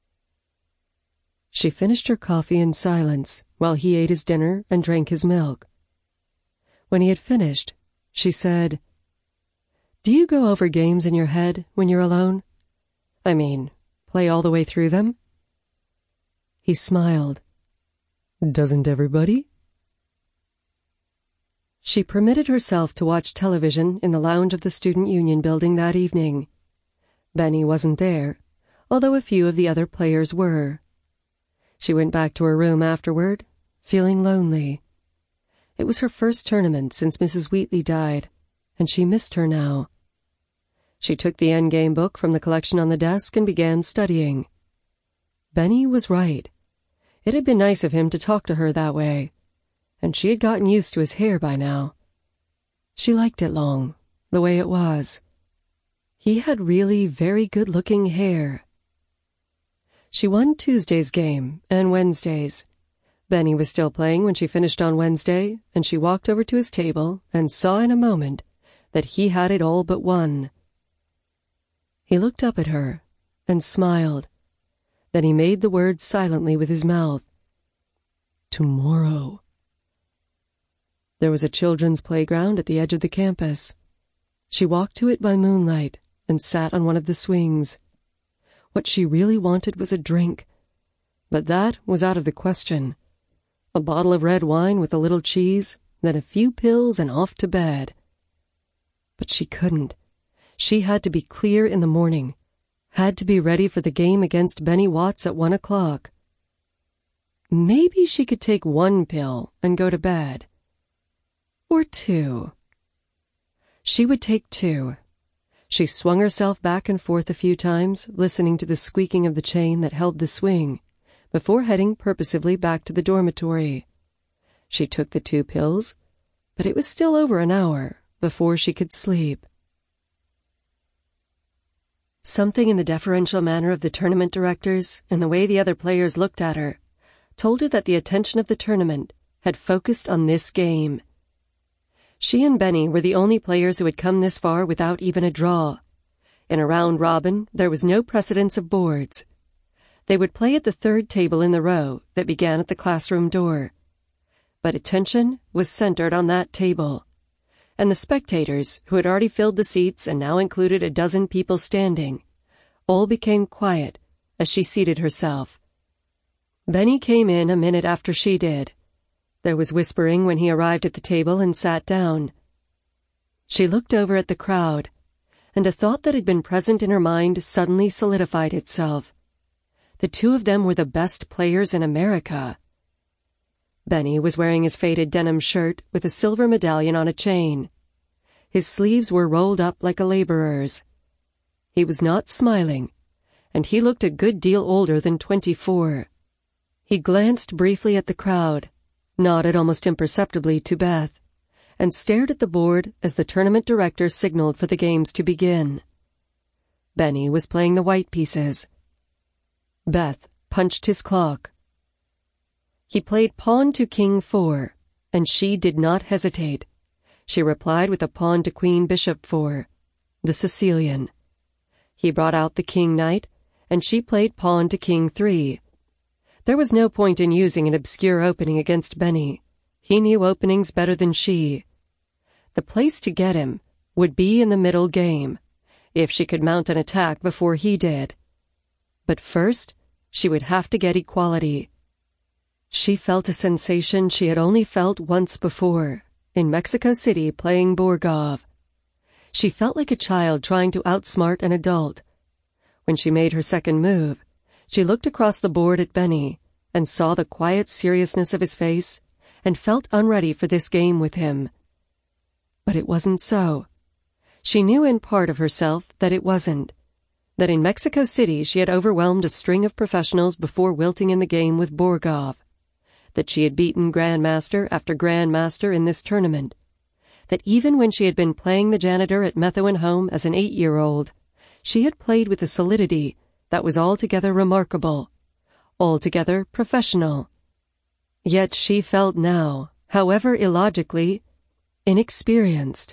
She finished her coffee in silence while he ate his dinner and drank his milk. When he had finished, she said, "Do you go over games in your head when you're alone? I mean, play all the way through them?" He smiled. "Doesn't everybody?" She permitted herself to watch television in the lounge of the Student Union building that evening. Benny wasn't there, although a few of the other players were. She went back to her room afterward, feeling lonely. It was her first tournament since Missus Wheatley died, and she missed her now. She took the endgame book from the collection on the desk and began studying. Benny was right. It had been nice of him to talk to her that way, and she had gotten used to his hair by now. She liked it long, the way it was. He had really very good-looking hair. She won Tuesday's game and Wednesday's. Benny was still playing when she finished on Wednesday, and she walked over to his table and saw in a moment that he had it all but won. He looked up at her and smiled. Then he made the words silently with his mouth. Tomorrow. There was a children's playground at the edge of the campus. She walked to it by moonlight and sat on one of the swings. What she really wanted was a drink, but that was out of the question. A bottle of red wine with a little cheese, then a few pills and off to bed. But she couldn't. She had to be clear in the morning, had to be ready for the game against Benny Watts at one o'clock. Maybe she could take one pill and go to bed. Or two. She would take two. She swung herself back and forth a few times, listening to the squeaking of the chain that held the swing, before heading purposively back to the dormitory. She took the two pills, but it was still over an hour before she could sleep. Something in the deferential manner of the tournament directors and the way the other players looked at her told her that the attention of the tournament had focused on this game. She and Benny were the only players who had come this far without even a draw. In a round robin, there was no precedence of boards. They would play at the third table in the row that began at the classroom door. But attention was centered on that table, and the spectators, who had already filled the seats and now included a dozen people standing, all became quiet as she seated herself. Benny came in a minute after she did. There was whispering when he arrived at the table and sat down. She looked over at the crowd, and a thought that had been present in her mind suddenly solidified itself. The two of them were the best players in America. Benny was wearing his faded denim shirt with a silver medallion on a chain. His sleeves were rolled up like a laborer's. He was not smiling, and he looked a good deal older than twenty-four. He glanced briefly at the crowd, nodded almost imperceptibly to Beth, and stared at the board as the tournament director signaled for the games to begin. Benny was playing the white pieces. Beth punched his clock. He played pawn to king four, and she did not hesitate. She replied with a pawn to queen bishop four, the Sicilian. He brought out the king knight, and she played pawn to king three. There was no point in using an obscure opening against Benny. He knew openings better than she. The place to get him would be in the middle game, if she could mount an attack before he did. But first, she would have to get equality. She felt a sensation she had only felt once before, in Mexico City playing Borgov. She felt like a child trying to outsmart an adult. When she made her second move, she looked across the board at Benny and saw the quiet seriousness of his face and felt unready for this game with him. But it wasn't so. She knew in part of herself that it wasn't, that in Mexico City she had overwhelmed a string of professionals before wilting in the game with Borgov, that she had beaten grandmaster after grandmaster in this tournament, that even when she had been playing the janitor at Methuen Home as an eight-year-old, she had played with a solidity that was altogether remarkable, altogether professional. Yet she felt now, however illogically, inexperienced.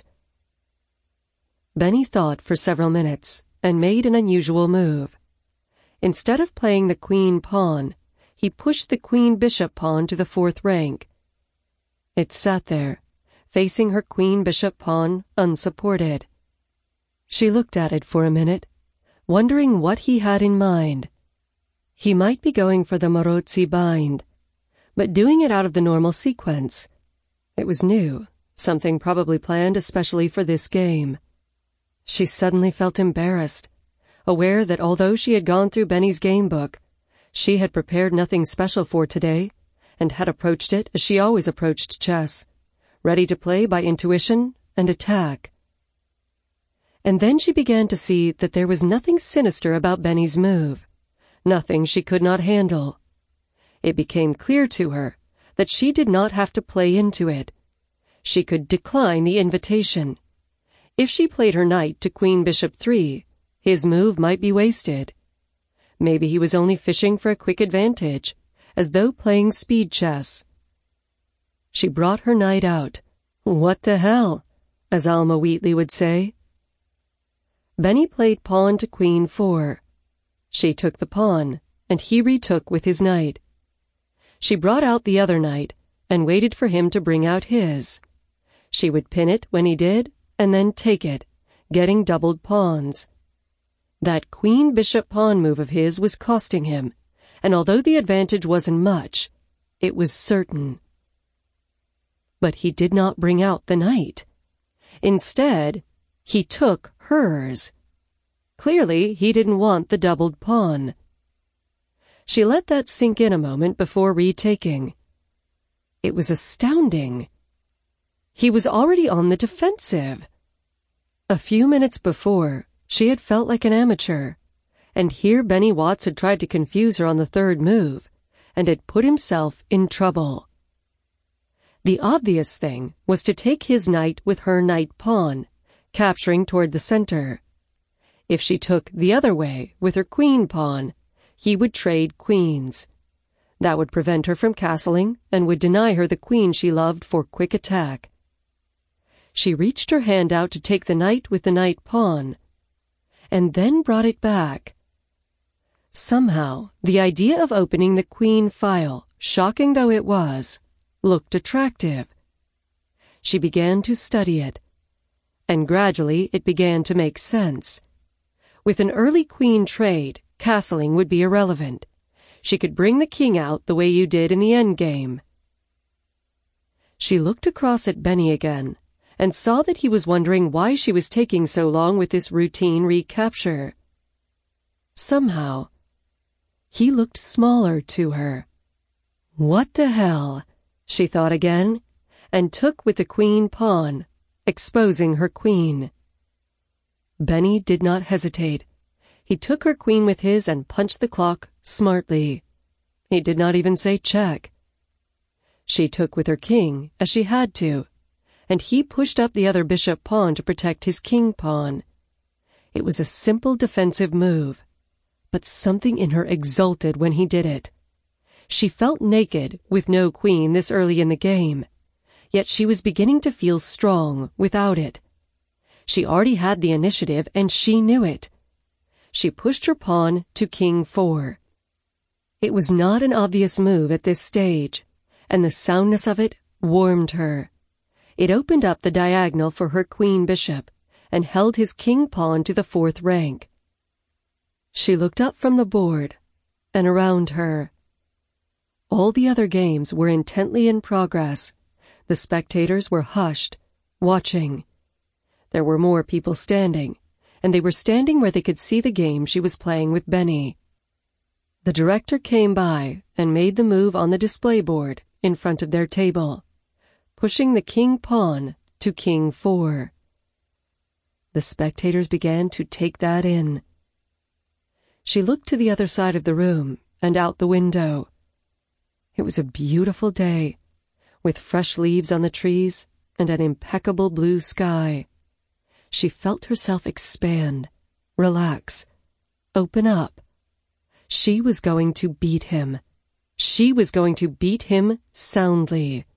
Benny thought for several minutes and made an unusual move. Instead of playing the queen pawn, he pushed the queen bishop pawn to the fourth rank. It sat there, facing her queen bishop pawn unsupported. She looked at it for a minute, wondering what he had in mind. He might be going for the Maroczy bind, but doing it out of the normal sequence. It was new, something probably planned especially for this game. She suddenly felt embarrassed, aware that although she had gone through Benny's game book, she had prepared nothing special for today, and had approached it as she always approached chess, ready to play by intuition and attack. And then she began to see that there was nothing sinister about Benny's move, nothing she could not handle. It became clear to her that she did not have to play into it. She could decline the invitation. If she played her knight to Queen Bishop three, his move might be wasted. Maybe he was only fishing for a quick advantage, as though playing speed chess. She brought her knight out. What the hell, as Alma Wheatley would say. Benny played pawn to Queen four. She took the pawn, and he retook with his knight. She brought out the other knight, and waited for him to bring out his. She would pin it when he did, and then take it, getting doubled pawns. That queen-bishop-pawn move of his was costing him, and although the advantage wasn't much, it was certain. But he did not bring out the knight. Instead, he took hers. Clearly, he didn't want the doubled pawn. She let that sink in a moment before retaking. It was astounding. He was already on the defensive. A few minutes before, she had felt like an amateur, and here Benny Watts had tried to confuse her on the third move, and had put himself in trouble. The obvious thing was to take his knight with her knight pawn, capturing toward the center. If she took the other way with her queen pawn, he would trade queens. That would prevent her from castling and would deny her the queen she loved for quick attack. She reached her hand out to take the knight with the knight pawn, and then brought it back. Somehow, the idea of opening the queen file, shocking though it was, looked attractive. She began to study it, and gradually it began to make sense. With an early queen trade, castling would be irrelevant. She could bring the king out the way you did in the endgame. She looked across at Benny again, and saw that he was wondering why she was taking so long with this routine recapture. Somehow, he looked smaller to her. What the hell, she thought again, and took with the queen pawn, exposing her queen. Benny did not hesitate. He took her queen with his and punched the clock smartly. He did not even say check. She took with her king, as she had to, and he pushed up the other bishop pawn to protect his king pawn. It was a simple defensive move, but something in her exulted when he did it. She felt naked with no queen this early in the game, yet she was beginning to feel strong without it. She already had the initiative, and she knew it. She pushed her pawn to king four. It was not an obvious move at this stage, and the soundness of it warmed her. It opened up the diagonal for her queen bishop, and held his king pawn to the fourth rank. She looked up from the board, and around her. All the other games were intently in progress. The spectators were hushed, watching. There were more people standing, and they were standing where they could see the game she was playing with Benny. The director came by and made the move on the display board in front of their table, pushing the king pawn to king four. The spectators began to take that in. She looked to the other side of the room and out the window. It was a beautiful day, with fresh leaves on the trees and an impeccable blue sky. She felt herself expand, relax, open up. She was going to beat him. She was going to beat him soundly.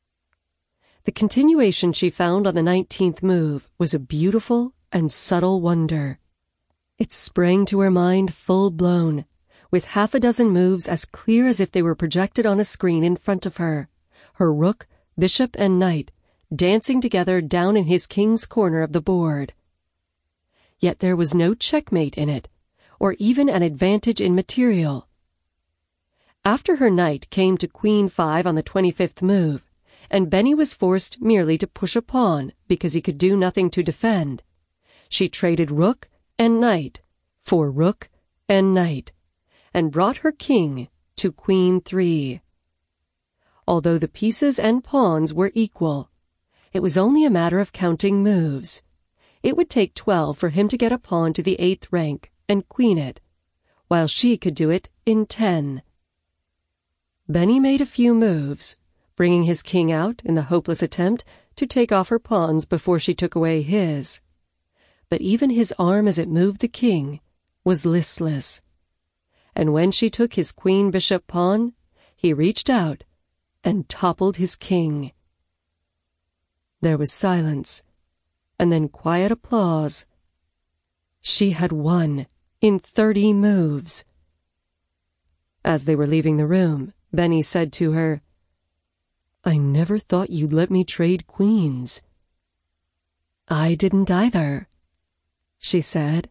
The continuation she found on the nineteenth move was a beautiful and subtle wonder. It sprang to her mind full-blown, with half a dozen moves as clear as if they were projected on a screen in front of her, her rook, bishop, and knight dancing together down in his king's corner of the board. Yet there was no checkmate in it, or even an advantage in material. After her knight came to queen five on the twenty-fifth move, and Benny was forced merely to push a pawn because he could do nothing to defend, she traded rook and knight for rook and knight, and brought her king to queen three. Although the pieces and pawns were equal, it was only a matter of counting moves. It would take twelve for him to get a pawn to the eighth rank and queen it, while she could do it in ten. Benny made a few moves, bringing his king out in the hopeless attempt to take off her pawns before she took away his. But even his arm as it moved the king was listless. And when she took his queen bishop pawn, he reached out and toppled his king. There was silence, and then quiet applause. She had won in thirty moves. As they were leaving the room, Benny said to her, "I never thought you'd let me trade queens." "I didn't either," she said.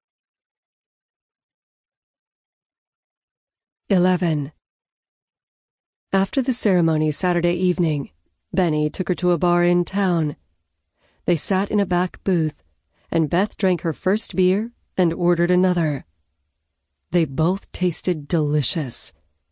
Eleven. After the ceremony Saturday evening, Benny took her to a bar in town. They sat in a back booth, and Beth drank her first beer and ordered another. They both tasted delicious.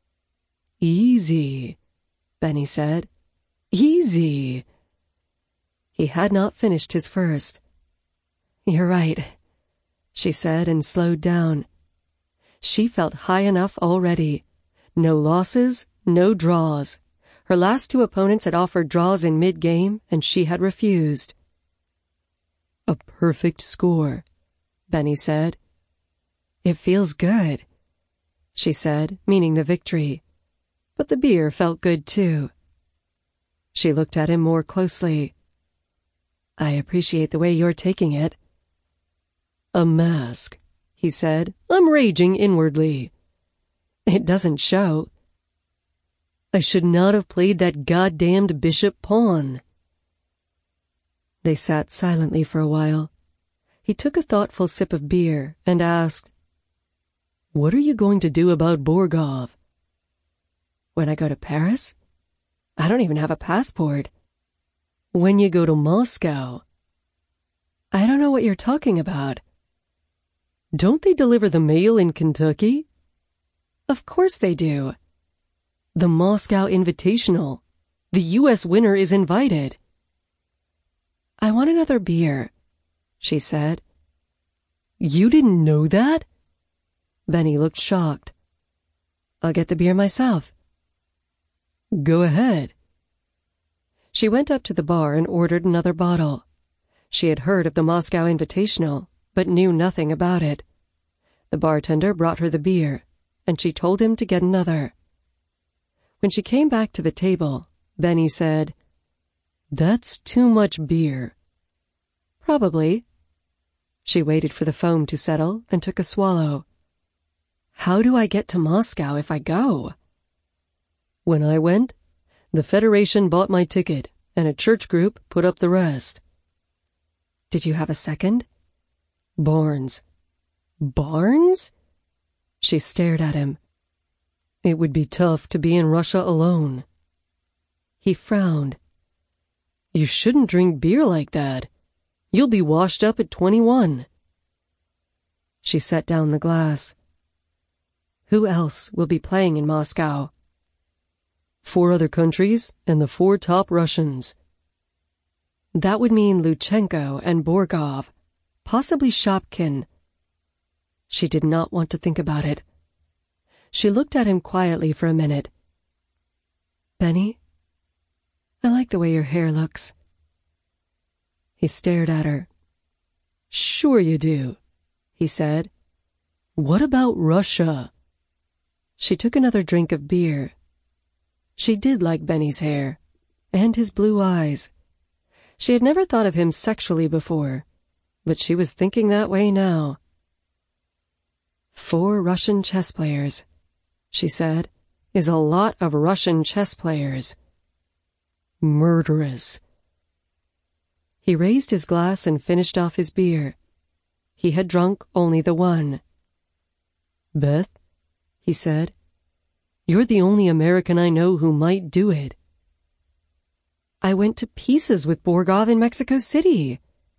"Easy," Benny said. "Easy." He had not finished his first. "You're right," she said and slowed down. She felt high enough already. No losses, no draws. Her last two opponents had offered draws in mid-game, and she had refused. "A perfect score," Benny said. "It feels good," she said, meaning the victory. But the beer felt good too. She looked at him more closely. "I appreciate the way you're taking it." "A mask," he said. "I'm raging inwardly." "It doesn't show." "I should not have played that goddamned bishop pawn." They sat silently for a while. He took a thoughtful sip of beer and asked, "What are you going to do about Borgov?" "When I go to Paris? I don't even have a passport." "When you go to Moscow?" "I don't know what you're talking about." "Don't they deliver the mail in Kentucky?" "Of course they do." "The Moscow Invitational. The U S winner is invited." "I want another beer," she said. "You didn't know that?" Benny looked shocked. "I'll get the beer myself." "Go ahead." She went up to the bar and ordered another bottle. She had heard of the Moscow Invitational, but knew nothing about it. The bartender brought her the beer, and she told him to get another. When she came back to the table, Benny said, "That's too much beer." "Probably." She waited for the foam to settle and took a swallow. "How do I get to Moscow if I go?" "When I went, the Federation bought my ticket, and a church group put up the rest." "Did you have a second?" "Barnes." "Barnes?" She stared at him. "It would be tough to be in Russia alone." He frowned. "You shouldn't drink beer like that. You'll be washed up at twenty-one." She set down the glass. "Who else will be playing in Moscow?" "Four other countries and the four top Russians." That would mean Luchenko and Borgov, possibly Shopkin. She did not want to think about it. She looked at him quietly for a minute. "Benny, I like the way your hair looks." He stared at her. "Sure you do," he said. "What about Russia?" She took another drink of beer. She did like Benny's hair, and his blue eyes. She had never thought of him sexually before, but she was thinking that way now. "Four Russian chess players," she said, "is a lot of Russian chess players." "Murderous." He raised his glass and finished off his beer. He had drunk only the one. "Beth," he said, "you're the only American I know who might do it." "I went to pieces with Borgov in Mexico City."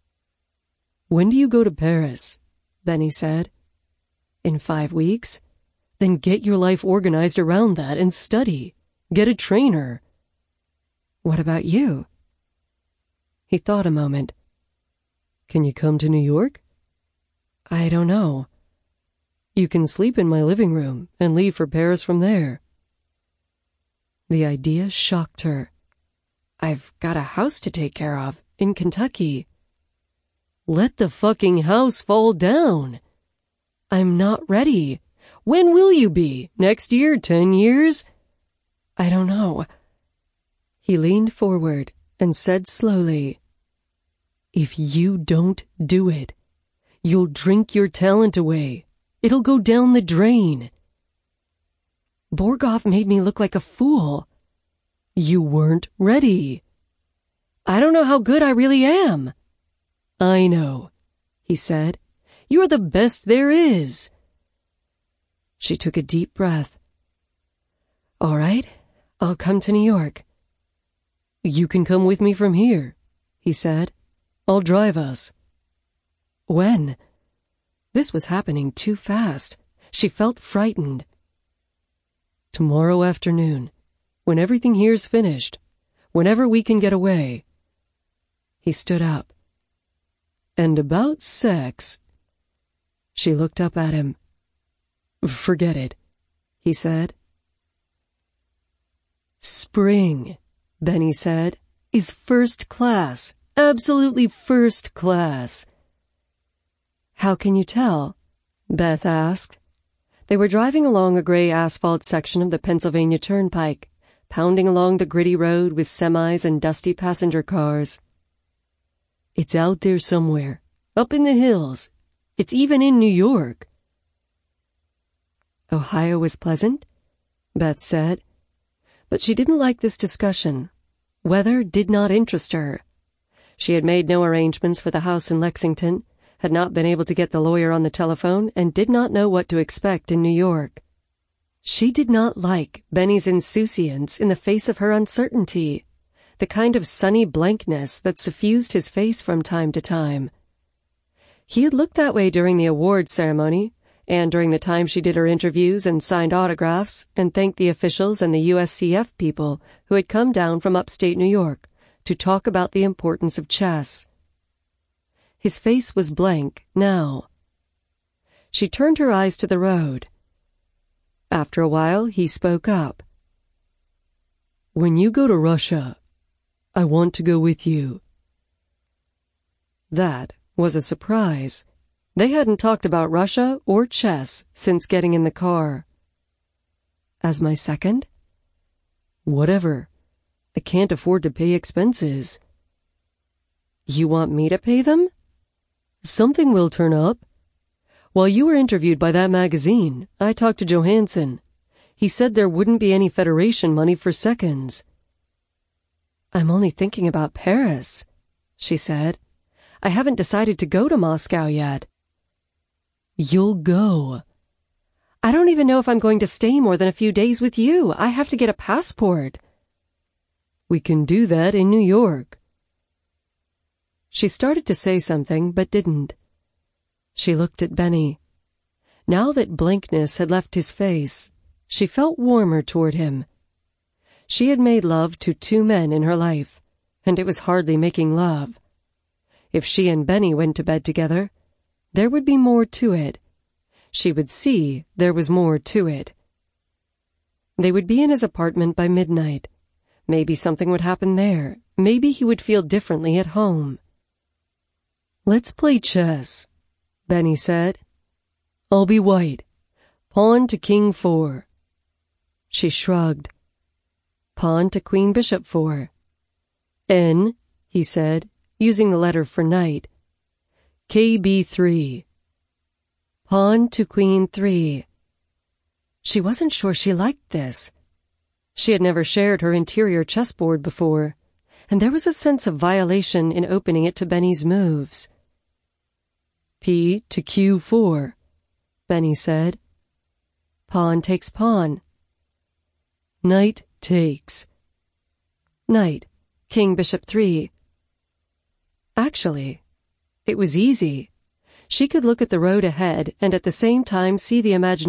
"When do you go to Paris?" Benny said. "In five weeks." "Then get your life organized around that and study. Get a trainer." "What about you?" He thought a moment. Can you come to New York? I don't know. You can sleep in my living room and leave for Paris from there. The idea shocked her. I've got a house to take care of in Kentucky. Let the fucking house fall down. I'm not ready. When will you be? Next year? Ten years? I don't know. He leaned forward and said slowly, If you don't do it, you'll drink your talent away. It'll go down the drain. Borghoff made me look like a fool. You weren't ready. I don't know how good I really am. I know, he said. You're the best there is. She took a deep breath. All right, I'll come to New York. You can come with me from here, he said. I'll drive us. When? This was happening too fast. She felt frightened. Tomorrow afternoon, when everything here's finished, whenever we can get away. He stood up. And about sex... She looked up at him. Forget it, he said. Spring, Benny said, is first class. Absolutely first class. How can you tell? Beth asked. They were driving along a gray asphalt section of the Pennsylvania Turnpike, pounding along the gritty road with semis and dusty passenger cars. It's out there somewhere, up in the hills. It's even in New York. Ohio was pleasant, Beth said, but she didn't like this discussion. Weather did not interest her. She had made no arrangements for the house in Lexington, had not been able to get the lawyer on the telephone, and did not know what to expect in New York. She did not like Benny's insouciance in the face of her uncertainty, the kind of sunny blankness that suffused his face from time to time. He had looked that way during the awards ceremony, and during the time she did her interviews and signed autographs and thanked the officials and the U S C F people who had come down from upstate New York to talk about the importance of chess. His face was blank now. She turned her eyes to the road. After a while, he spoke up. When you go to Russia, I want to go with you. That was a surprise. They hadn't talked about Russia or chess since getting in the car. As my second? Whatever. I can't afford to pay expenses. You want me to pay them? Something will turn up. While you were interviewed by that magazine, I talked to Johansson. He said there wouldn't be any Federation money for seconds. I'm only thinking about Paris, she said. I haven't decided to go to Moscow yet. You'll go. I don't even know if I'm going to stay more than a few days with you. I have to get a passport. We can do that in New York. She started to say something, but didn't. She looked at Benny. Now that blankness had left his face, she felt warmer toward him. She had made love to two men in her life, and it was hardly making love. If she and Benny went to bed together, there would be more to it. She would see there was more to it. They would be in his apartment by midnight. Maybe something would happen there. Maybe he would feel differently at home. Let's play chess, Benny said. I'll be white. Pawn to king four. She shrugged. Pawn to queen bishop four. N, he said, using the letter for knight. K B three. Pawn to queen three. She wasn't sure she liked this. She had never shared her interior chessboard before, and there was a sense of violation in opening it to Benny's moves. P to Q four, Benny said. Pawn takes pawn. Knight takes. Knight, king bishop three. Actually, it was easy. She could look at the road ahead and at the same time see the imagination